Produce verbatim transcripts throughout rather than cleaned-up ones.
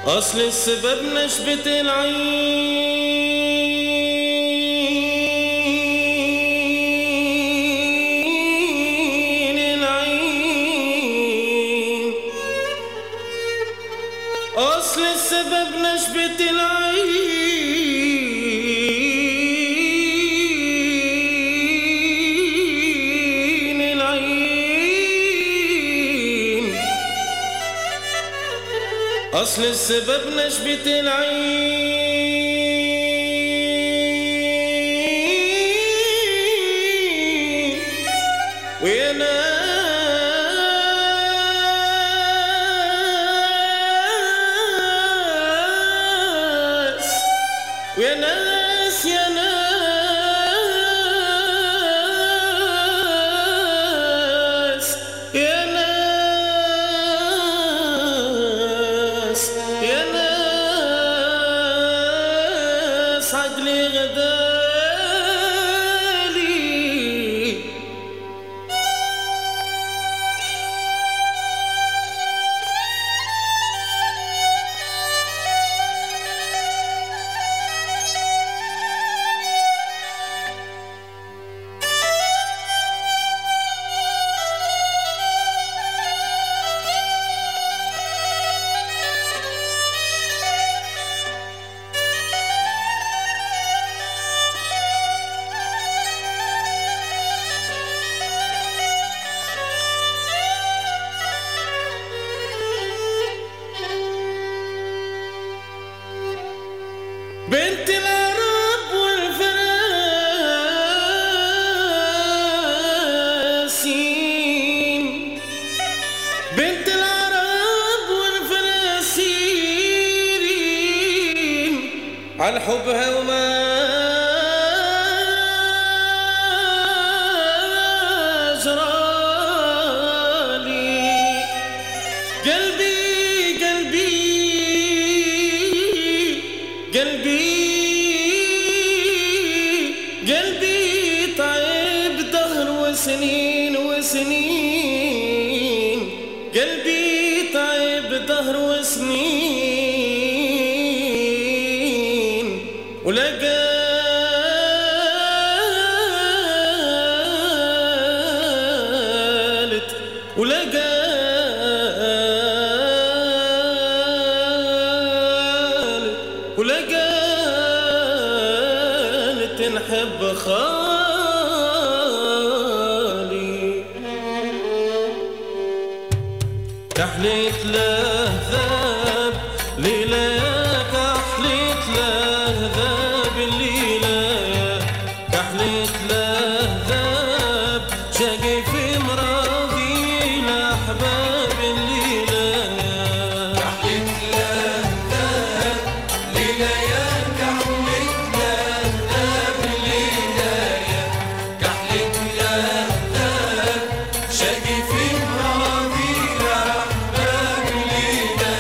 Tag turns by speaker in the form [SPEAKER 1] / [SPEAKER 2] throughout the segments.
[SPEAKER 1] أصل السبب نشبة العين العين أصل السبب نشبة العين العين أصل السبب نشبة العين ويا ناس ويا ناس يا ناس يا ناس يا ناس عقلي غدالي بنت العرب والفراسين بنت العرب والفراسين على حبها وما جرالي قلبي قلبي قلبي قلبي تعب دهر وسنين وسنين قلبي تعب دهر وسنين ولقالت ولقالت ولقالت نحب خالي كحليت له ذاب ليلة كحليت له ذاب الليلة كحليت له ذاب شقي في مراضي لأحباب الليلة
[SPEAKER 2] كحليت له ذاب ليلة كحليت له ذاب الليلة كحليت له ذاب شقي في مراضي لأحباب الليلة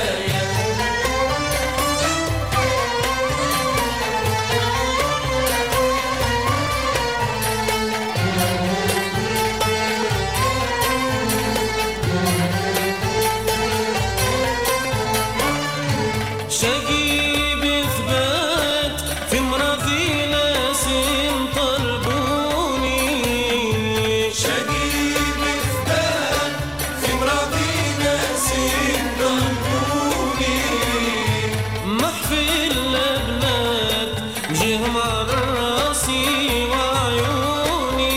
[SPEAKER 1] شقي بثبات في مرضي ناس طلبوني
[SPEAKER 2] شقي بثبات في مراضي ناس طلبوني
[SPEAKER 1] محفل البنات جيهم على راسي وعيوني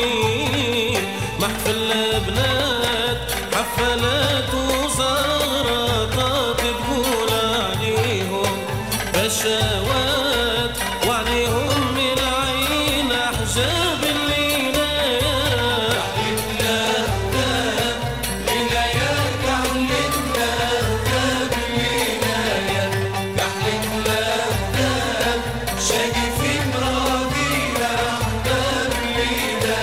[SPEAKER 1] محفل البنات حفلات وزغرطات تقول عليهم بشوات وعليهم من العين أحجاب الليلة
[SPEAKER 2] كحليت له ذاب ليلة كحليت له ذاب الليلة كحليت له ذاب شقي في مراضي لأحباب الليلة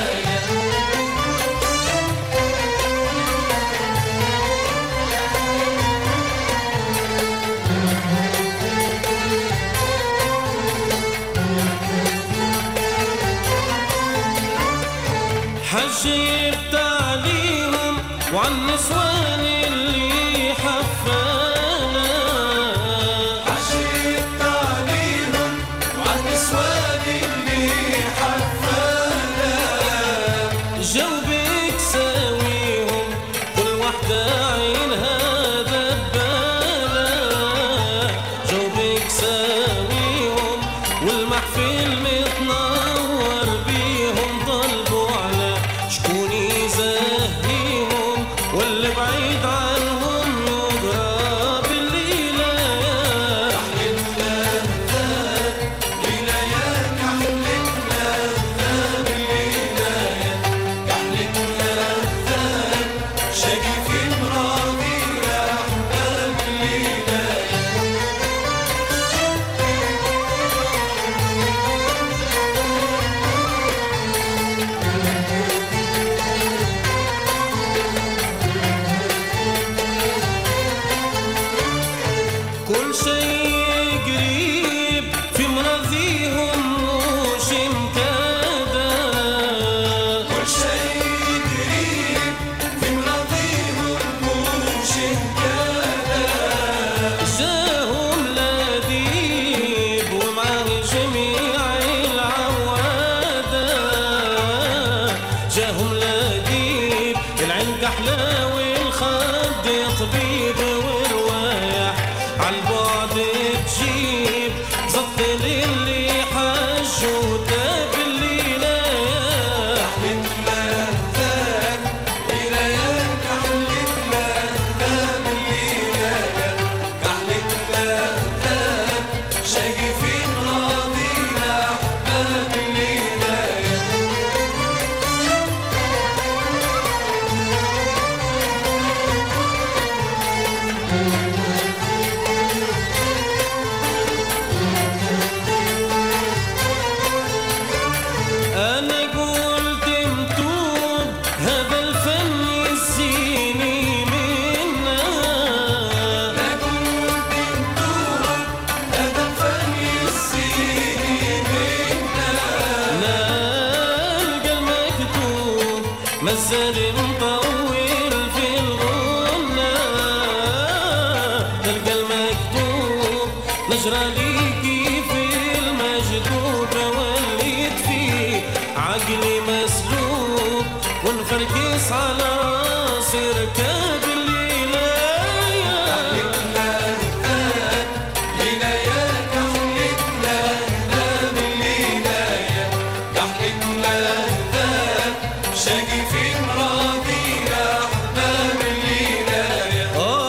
[SPEAKER 1] بعيد عنهم يقرب الليلة
[SPEAKER 2] كحلتنا ذاب ليلة يا كحلتنا ذاب الليلة يا كحلتنا ذاب شايفين راضينا أحباب الليلة
[SPEAKER 1] كل شيء قريب في مناظيهم مش امتدى
[SPEAKER 2] كل شيء قريب في مناظيهم مش انكادى
[SPEAKER 1] جاهم لديب ومعاه جميع العوادة جاهم لديب العين كحلة والخد طبيب والروايح عالبعد تجيب زط للي حج وتاب الليلة
[SPEAKER 2] كحلتنا ذاب ليلة يا كحلتنا ذاب الليلة يا كحلتنا ذاب شايفين راضينا أحباب الليلة يا
[SPEAKER 1] أنا قلت متوب هذا الفن يزيني منا
[SPEAKER 2] أنا كنت مدوب هذا الفن يسيني منا
[SPEAKER 1] نلقى المكتوب مازال مطول في الغنى نلقى المكتوب نجرى ليكي في المجدوب وليت فيه عقلي مسلوب ونفركس على راسي ركاب الليلة
[SPEAKER 2] كحلتنا ذاب ليلة يا كحلتنا ذاب الليلة يا كحلتنا ذاب شايفين راضينا أحباب الليلة يا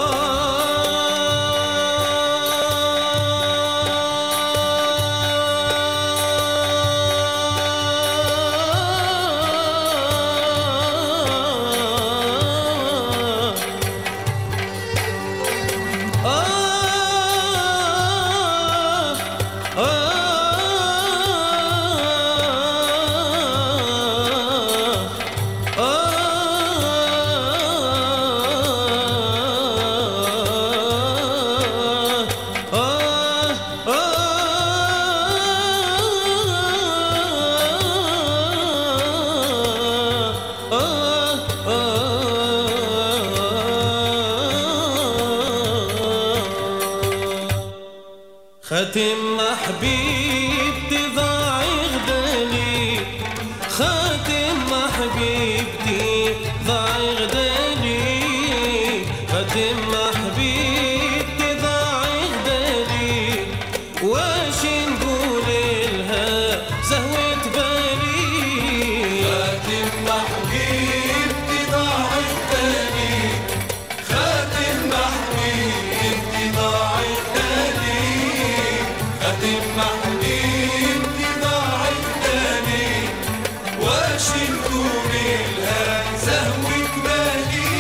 [SPEAKER 1] خاتم حبيبتي ضاع غدالي خاتم حبيبتي ضاع غدالي خاتم حبيبتي ضاع غدالي واش نقول لها زهوة بالي
[SPEAKER 2] خاتم حبيبتي ضاع غدالي خاتم حبيبتي ضاع غدالي خاتم حبيبتي ضاع غدالي واش نقول لها زهوة بالي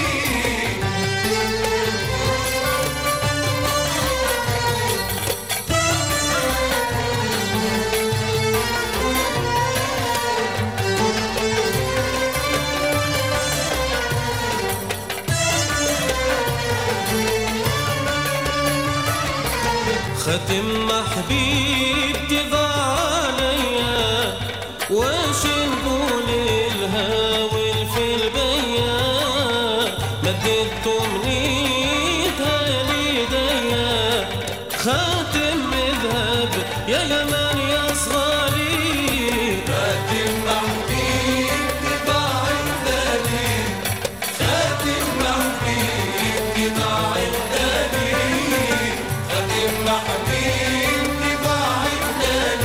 [SPEAKER 1] خاتم حبيبتي ضاع عليا واش نقول لها والفي البيا مديت تمنيتها ليديا خاتم ذهب يا يمن يا صغاري
[SPEAKER 2] خاتم حبيبتي ضاع غدالي خاتم حبيبتي ضاع غدالي خاتم حبيبتي ضاع غدالي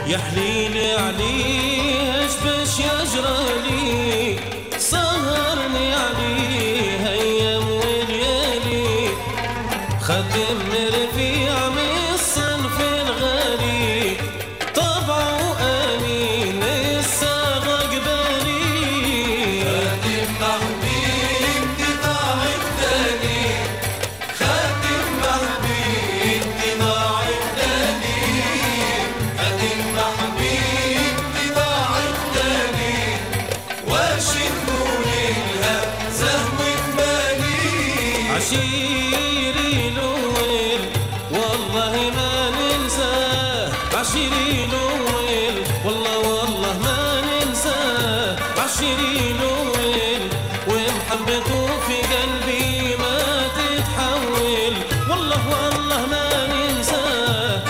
[SPEAKER 1] يا حليلي عليه اش باش يجرالي سهرني عليه ايام وليالي خدمني رفيع من الصنف الغالي طبعه امين الصاغه قبالي
[SPEAKER 2] خاتم محبيب قطاع الثاني خاتم محبيب قطاع الثاني خاتم محبيب قطاع الثاني وشدوا ليلها زهوة بالي
[SPEAKER 1] عشيري الأول والله ما ننساه عشيري الأول والله والله ما ننساه عشيري الأول ومحبته في قلبي ما تتحول والله والله ما ننساه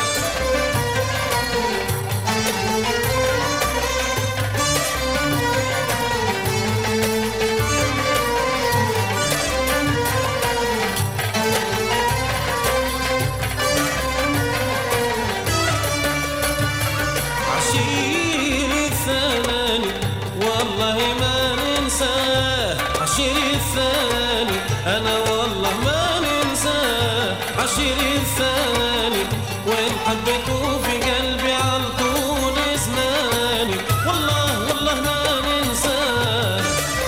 [SPEAKER 1] عشيري الثاني والله ما ننساه عشيري الثاني أنا والله ما ننساه عشيري الثاني وين حبيته في قلبي على طول زماني والله والله ما ننساه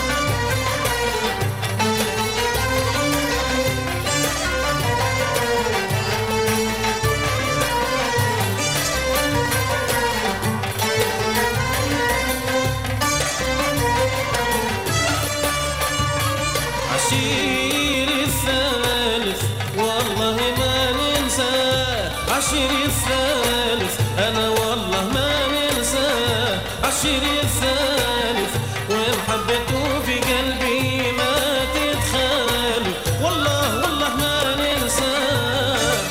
[SPEAKER 1] عشيري الثالث والله ما ننساه عشيري الثالث أنا والله ما ننساه عشيري الثالث ومحبته في قلبي ما تتخالف والله والله ما ننساه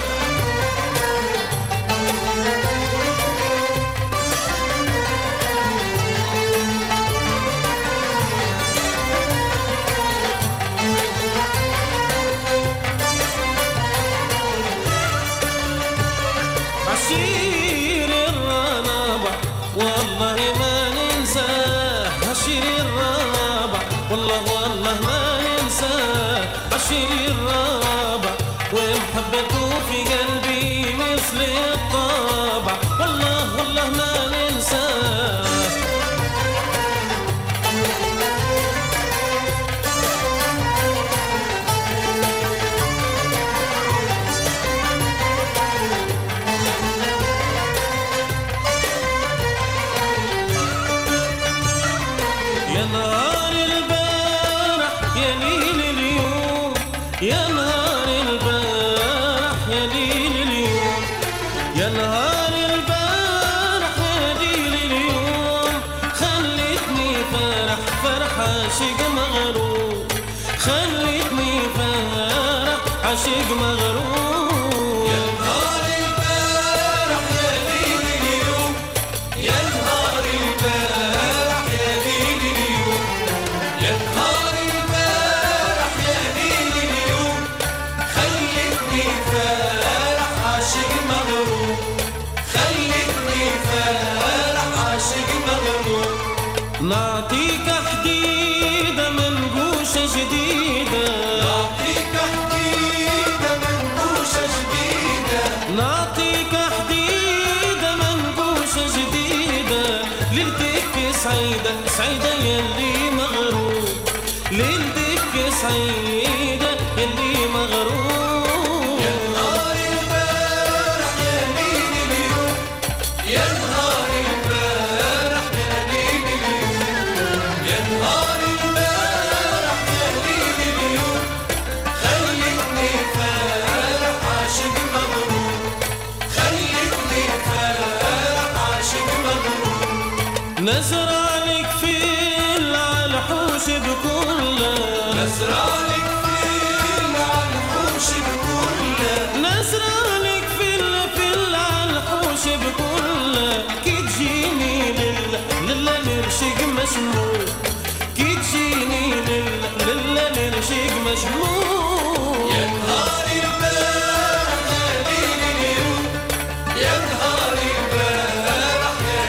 [SPEAKER 1] عشير الرابع والله ما ننساه عشير الرابع والله والله ما ننساه عشير الرابع ومحبته في قلبي مثل الطابع والله والله ما ننساه يا نهار البارح يا ليل اليوم يا نهار البارح يا ليل اليوم يا نهار البارح يا ليل اليوم خلتني فرح فرح عاشق مغروم خلتني فرح عاشق مغروم
[SPEAKER 2] يا نهار البارح يا ليل اليوم يا نهار البارح يا ليل اليوم يا نهار البارح يا ليل اليوم خلتني فرح عاشق مغروم خلتني فرح عاشق مغروم
[SPEAKER 1] نعطيك حديدة منقوشة جديدة
[SPEAKER 2] نعطيك حديدة منقوشة جديدة
[SPEAKER 1] نعطيك حديدة منقوشة جديدة ليلتك سعيدة سعيدة يلي مغروم ليلتك سعيدة يلي مغروم
[SPEAKER 2] يا نهار البارح يا ليل اليوم يا نهار البارح يا ليل اليوم يا نهار البارح يا ليل اليوم خلتني فرح عاشق مغروم خلتني فرح عاشق مغروم
[SPEAKER 1] نزرع لك فيل على الحوش بكله
[SPEAKER 2] نزرع لك فيل على الحوش بكله
[SPEAKER 1] نزرع لك فيل فيل على الحوش بكله كي تجيني لله لله نرشق مشمول كي تجيني لله لله نرشق مشمول
[SPEAKER 2] يا نهار البارح يا ليل اليوم يا نهار البارح يا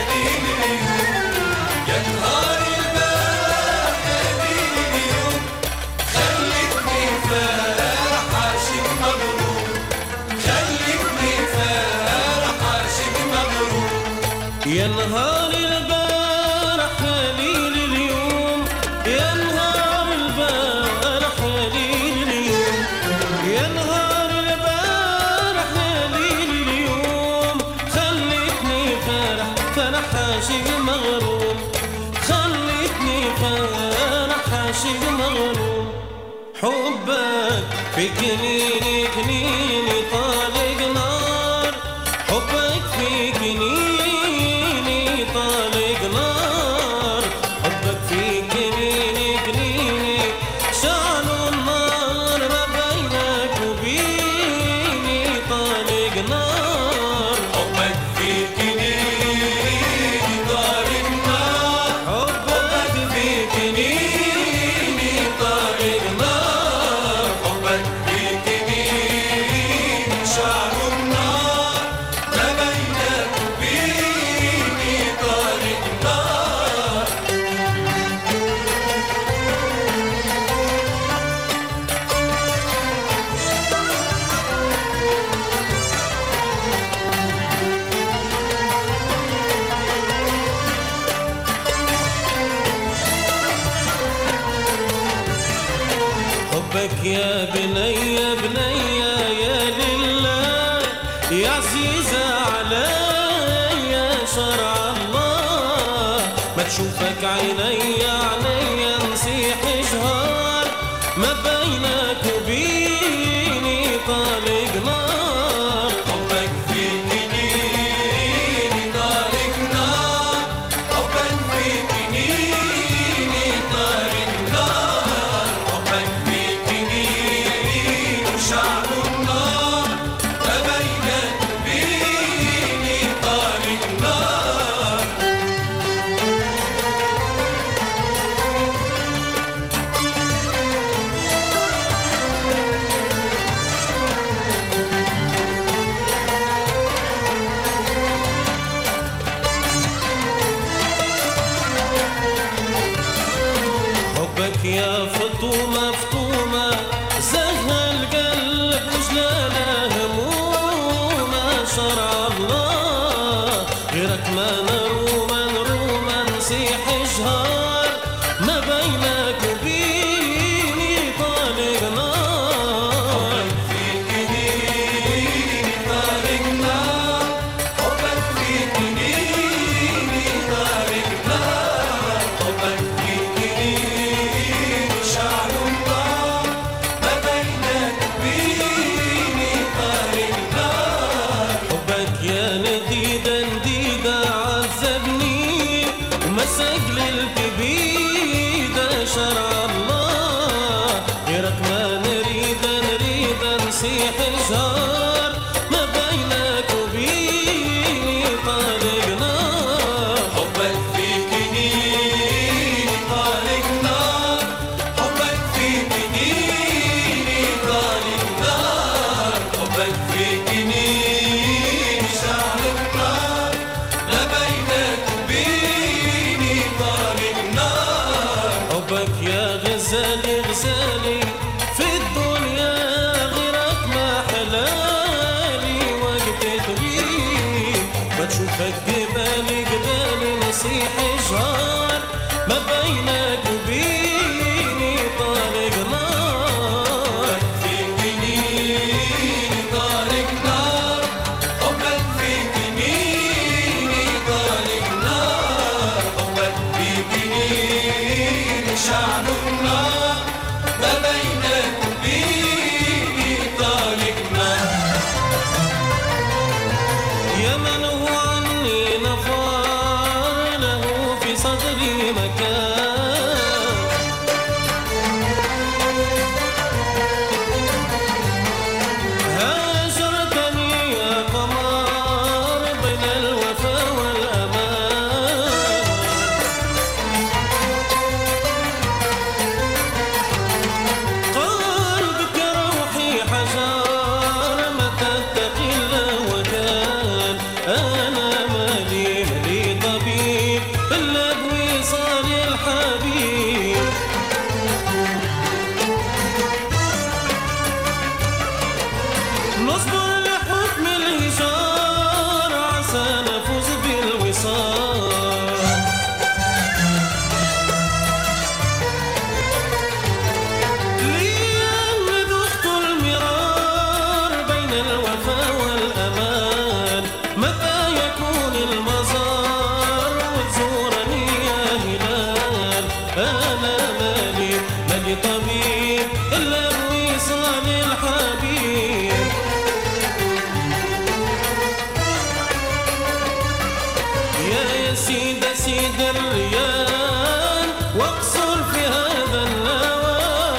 [SPEAKER 1] يا نهار البارح يا ليل اليوم، يا نهار البارح يا ليل اليوم، يا نهار البارح يا ليل اليوم، خلتني فرح فرح عاشق مغروم، خلتني فرح عاشق مغروم. حبك في كنيني كنيني طالق نار، حبك في كنيني طالق نار، حبك في كنيني كنيني شعل النار، ما بينك وبيني طالق نار.
[SPEAKER 2] حبك في كنيني طالق نار،
[SPEAKER 1] حبك في كنيني طالق نار،
[SPEAKER 2] حبك في كنيني شعل النار، ما بينك وبيني طالق نار.
[SPEAKER 1] حبك يا بني يا بني يا لله، يا عزيزة علي شرع الله، ما تشوفك عيني عيني نصيح جهار، ما بينك وبيني طالق نار.
[SPEAKER 2] حبك في كنيني طالق نار، حبك في كنيني طالق نار، حبك في كنيني شعل النار، ما بينك وبيني طالق نار.
[SPEAKER 1] حبك يا فطومة فطومة زهى القلب وجلاله همومة، شرع الله غيرك ما نروم نروم نصيح جهار، ما بينك وبيني طالق نار.
[SPEAKER 2] حبك في كنيني طالق نار، حبك في كنيني طالق نار، حبك في كنيني شعل النار، ما بينك وبيني طالق نار.
[SPEAKER 1] حبك يا نديدة نديدة عذبني ومسك للكبيدة، شرع الله غيرك ما نريد نريد نصيح جهار، ما بينك وبيني طالق نار.
[SPEAKER 2] حبك في كنيني طالق نار، حبك في كنيني طالق نار، حبك في كنيني شعل النار، ما بينك وبيني طالق نار.
[SPEAKER 1] حبك يا غزالي غزالي في الدنيا غيرك ما حلالي، وقت تغيب ما تشوفك قبالي قبالي نصيح جهار، ما بينك وبيني طالق نار.
[SPEAKER 2] في كنيني طالق نار، حبك في كنيني طالق نار، حبك في كنيني شعل النار، ما بينك وبيني طالق نار.
[SPEAKER 1] يا من هو عني نفار له في صدري مكان، هاجرتني يا قمر بين الوفا والأمان، قلبك روحي حجار ما تتقي الله وكان، أنا مالي مالي طبيب إلا بوصالي يا يا سيد سيد الريان واقصر في هذا النوى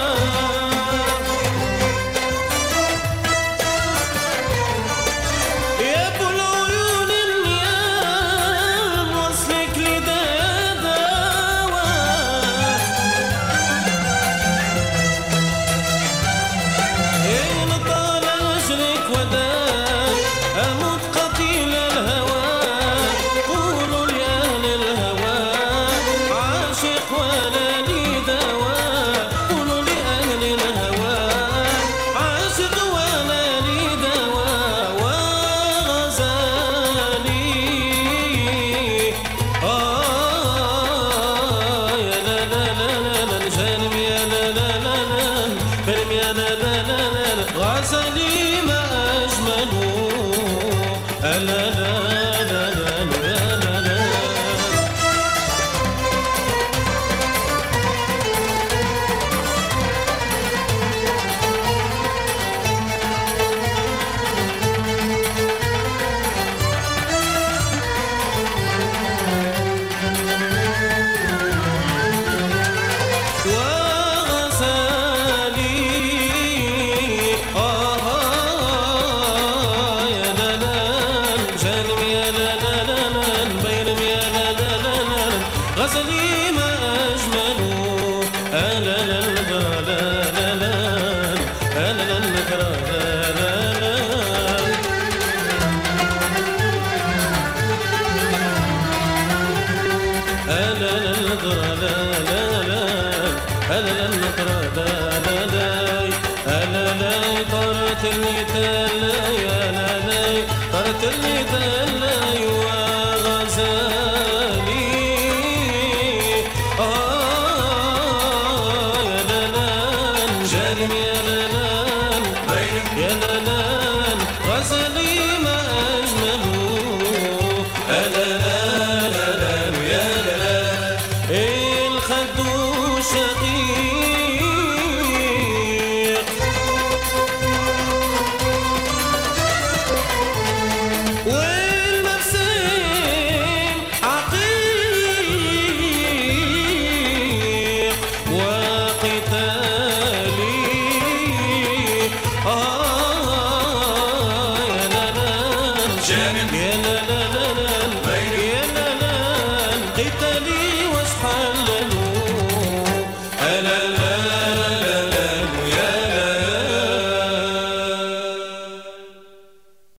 [SPEAKER 1] يا ابو العيون النيام وصلك لدا دوا إن طال أجرك وداك أموت قتيل الهوى قولوا لأهل الهوى عاشق ولا لي دواء قولوا لأهل الهوى عاشق ولا لي دواء وغزالي آه يا لا لا لا لا لا الجانب يا لا لا لا لا كرم يا لا لا لا لا غزالي ما أجمله لا لا لا لا لا لا لا وغزالي آه يا لا لا جانب يا لا لا لا لا بينم يا لا لا لا لا غزالي ما أجمله لا لا لا لا لا لا لا لا لا لا ألا النظرة لا لا لا ألا النظرة لا لا لا ألا لا طارت المثال يا لا لا طارت المثال وغزالي آه يا لا لا جانب يا لا لا يا لا لا غزالي ما أجمله ألا لا لا لا يا لا لا الخد شقيق والمبسم عقيق وقتالي آه يا لا لا
[SPEAKER 2] جانب
[SPEAKER 1] يا لا لا لا لا يا لا لا قتالي واشحال